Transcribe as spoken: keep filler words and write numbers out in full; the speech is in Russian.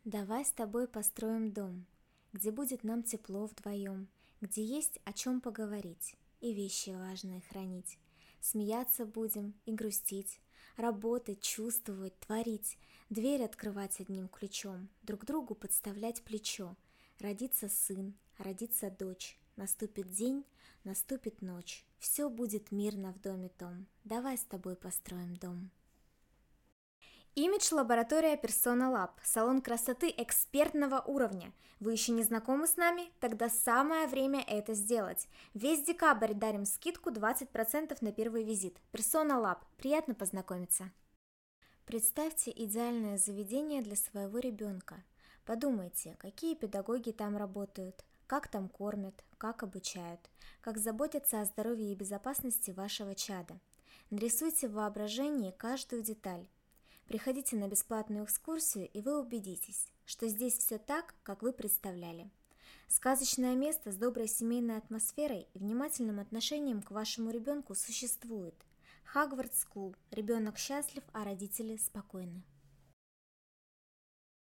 Давай с тобой построим дом, где будет нам тепло вдвоем, где есть о чем поговорить и вещи важные хранить. Смеяться будем и грустить, работать, чувствовать, творить, дверь открывать одним ключом, друг другу подставлять плечо. Родится сын, родится дочь, наступит день, наступит ночь. Все будет мирно в доме том, давай с тобой построим дом. Имидж-лаборатория Persona Lab, салон красоты экспертного уровня. Вы еще не знакомы с нами? Тогда самое время это сделать. Весь декабрь дарим скидку двадцать процентов на первый визит. Persona Lab. Приятно познакомиться. Представьте идеальное заведение для своего ребенка. Подумайте, какие педагоги там работают, как там кормят, как обучают, как заботятся о здоровье и безопасности вашего чада. Нарисуйте в воображении каждую деталь. Приходите на бесплатную экскурсию, и вы убедитесь, что здесь все так, как вы представляли. Сказочное место с доброй семейной атмосферой и внимательным отношением к вашему ребенку существует. Хогвартс Скул. Ребенок счастлив, а родители спокойны.